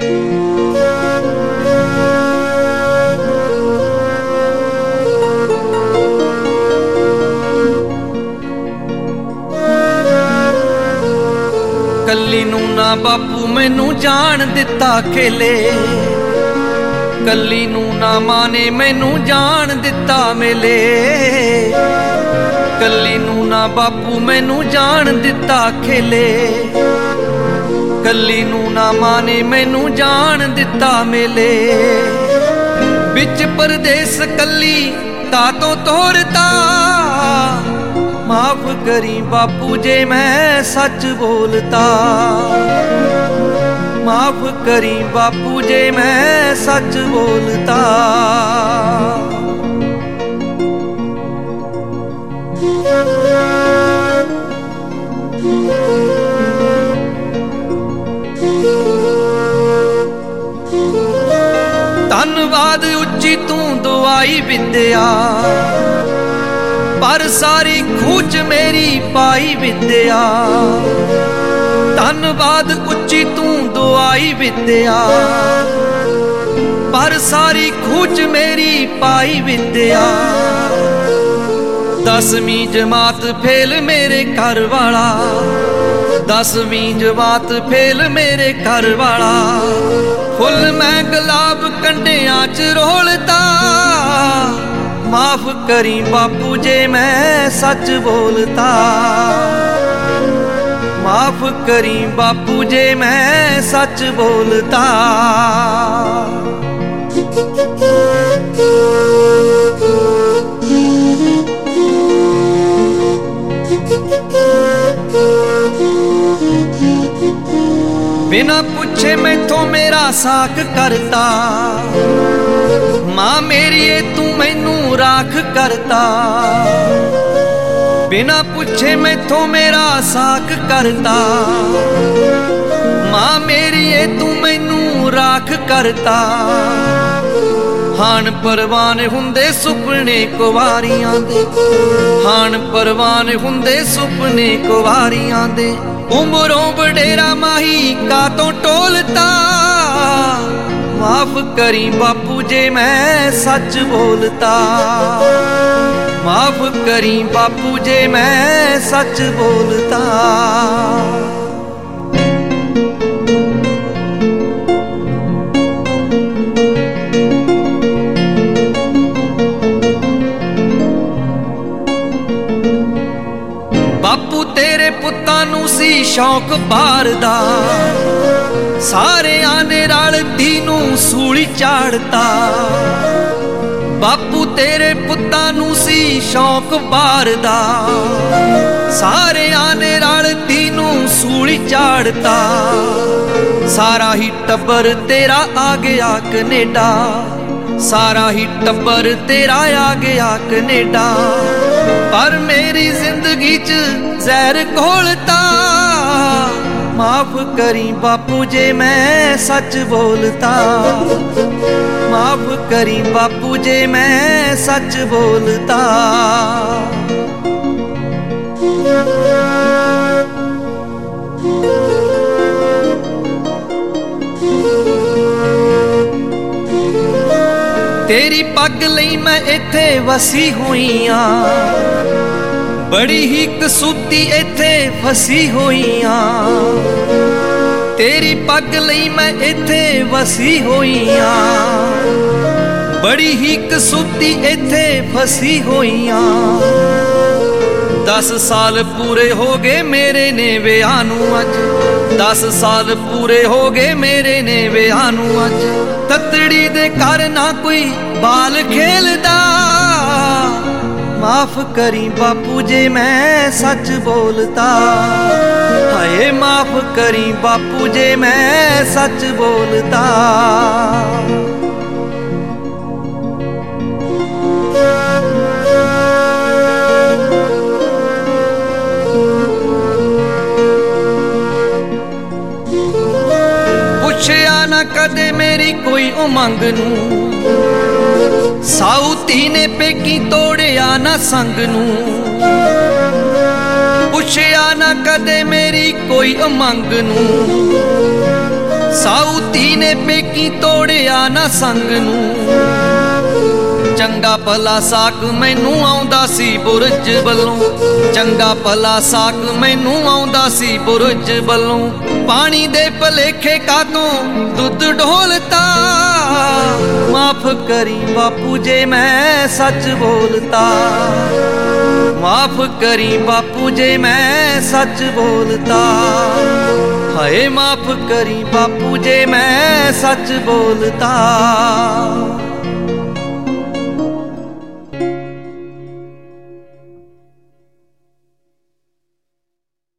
ਕੱਲੀ ਨੂੰ ਨਾ ਬਾਪੂ ਮੈਨੂੰ ਜਾਣ ਦਿੱਤਾ ਖੇਲੇ, ਕੱਲੀ ਨੂੰ ਨਾ ਮਾਂ ਨੇ ਮੈਨੂੰ ਜਾਣ ਦਿੱਤਾ ਮੇਲੇ, ਕੱਲੀ ਨੂੰ ਨਾ ਬਾਪੂ ਮੈਨੂੰ ਜਾਣ ਦਿੱਤਾ ਖੇਲੇ, ਕੱਲੀ ਨੂੰ ਨਾ ਮਾਂ ਨੇ ਮੈਨੂੰ ਜਾਣ ਦਿੱਤਾ ਮੇਲੇ। ਵਿੱਚ ਪਰਦੇਸ ਕੱਲੀ ਕਾਤੋਂ ਤੋਰਤਾ, माफ करी बापू जे मैं सच बोलता, माफ करी बापू जे मैं सच बोलता। धन्नवाद उच्ची तू दुआई विद्या, पर सारी खूच मेरी पाई विद्या। धन्नवाद उच्ची तू दुआई विद्या, पर सारी खूच मेरी पाई विद्या। 10वीं जमात फेल मेरे घर वाला, 10वीं जमात फेल मेरे घर वाला। फुल मैं गुलाब कंडियां च रोलता, माफ करी बापू जे मैं सच बोलता, माफ करी बापू जे मैं सच बोलता। बिना पूछे मैथों मेरा साक करता, मां मेरी तू मैनू राख करता। बिना पूछे मैथों मेरा साक करता, मां मेरी तू मैनू राख करता। हान परवान हुंदे सुपने कुवारियां दे, हान परवान हुंदे सुपने कुवारियां दे। उमरों बडेरा माही कातों टोलता, माफ करी बापू जे मैं सच बोलता, माफ करी बापू जे मैं सच बोलता। बापू तेरे पुत्तां नूं सी शौक बार दा, सारे आने रल तीनू सूली चाड़ता। बापू तेरे पुत्तां नूं सी शौक बार दा, सारे आने रल तीनू सूली चाड़ता। सारा ही टब्बर तेरा आ गया कनेडा, सारा ही टब्बर तेरा आ गया कनेडा। पर मेरी जिंदगी च जहर घोलता, माफ करी बापू जे मैं सच बोलता, माफ करी बापू जे मैं सच बोलता। तेरी पग लई मैं इत्थे वसी हुई हां, बड़ी ही कसूती इत्थे फसी हुई हां। तेरी पग लई मैं इत्थे वसी हुई हां, बड़ी ही कसूती इत्थे फसी हुई हां। 10 साल पूरे हो गए मेरे ने विआह नूं अज, 10 साल पूरे हो गए मेरे ने विआह नूं अज। ततड़ी दे घर ना कोई बाल खेलदा, माफ करी बापू जे मैं सच बोलता। हाय माफ करी बापू जे मैं सच बोलता। पुछया ना कदे मेरी कोई उमंग नूं, साउती ने पेकी तोड़िया ना संग नूं। पुछया ना कदे मेरी कोई उमंग नूं, साउती ਨੇ ਪੇਕੀ ਤੋੜਿਆ ਨਾ ਸੰਗ ਨੂੰ। ਚੰਗਾ ਭਲਾ ਸਾਕ ਮੈਨੂੰ ਆਉਂਦਾ ਸੀ ਬੁਰਜ ਵੱਲੋਂ, ਚੰਗਾ ਭਲਾ ਸਾਕ ਮੈਨੂੰ ਆਉਂਦਾ ਸੀ ਬੁਰਜ ਵੱਲੋਂ। ਪਾਣੀ ਦੇ ਭਲੇਖੇ ਕਾਤੋਂ ਦੁੱਧ ਢੋਲਤਾ, ਮਾਫ ਕਰੀ ਬਾਪੂ ਜੇ ਮੈਂ ਸੱਚ ਬੋਲਤਾ। ਮਾਫ ਕਰੀ ਬਾਪੂ ਜੇ ਮੈਂ ਸੱਚ ਬੋਲਤਾ। ਹਾਏ ਮਾਫ ਕਰੀ ਬਾਪੂ ਜੇ ਮੈਂ ਸੱਚ ਬੋਲਤਾ।